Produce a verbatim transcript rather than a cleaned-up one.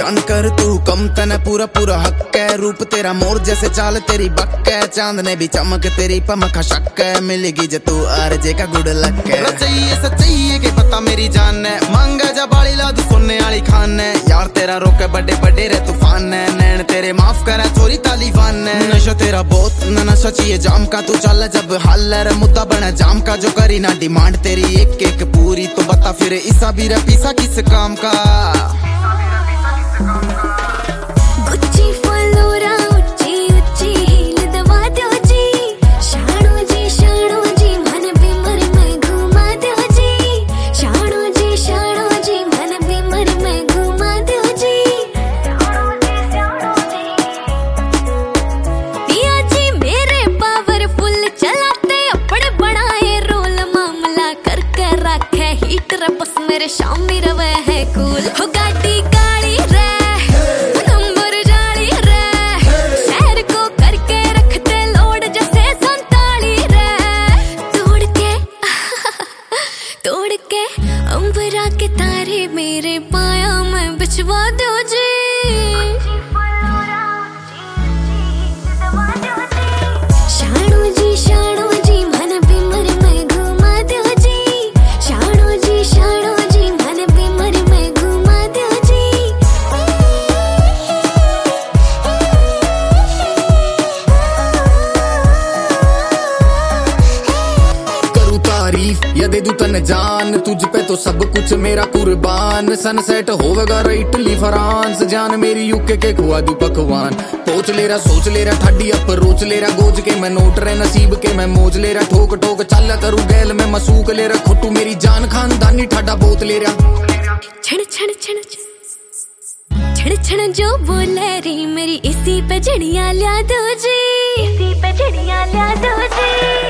जान कर तू कम तने पूरा पूरा हक है। रूप तेरा मोर जैसे चाल तेरी बक है। चांद ने भी चमक तेरी पमखा शक है। मिलेगी जे तू आरजे का गुड लक है। सच्ची सच्ची है कि पता मेरी जान है। मांगा जा बाली ला तू सुनने वाली खान है। यार तेरा रोके बड़े बड़े रे तूफान है। नैन तेरे माफ करा चोरी तालिबान है। नशा तेरा बहुत न नशा चाहिए जाम का। तू चल जब हल रे मुद्दा बना जाम का। जो करी ना डिमांड तेरी एक एक पूरी तो बता फिर इसा भी रे पीसा किस काम का। मेरे शामी रवे है कूल हो गाड़ी काली रे नंबर जाली रे शहर को करके रखते लोड जैसे संताली रे। तोड़ के तोड़ के अंबरा के तारे मेरे पाया में बिछवा दो जी। शानू जी शानू जी मन बिमर में घुमा दो जी। शानू जी शानू या दे दूं तन जान तुझ पे तो सब कुछ मेरा कुर्बान। सनसेट होवेगा रे इटली फ्रांस। जान मेरी यूके के खुआ दू पकवान। पोच ले रहा सोच ले रहा ठाडी अप रोच ले रहा गोज के मैं नोट रे नसीब के मैं मोज ले रहा। ठोक ठोक चल करू गैल में मसूक ले रहा। खुट्टू मेरी जान खानदानी ठाडा बोत ले रहा। छण छण छण छण छण जो बोले री मेरी इसी पे जड़ियां ला दो जी। इसी पे जड़ियां ला दो जी।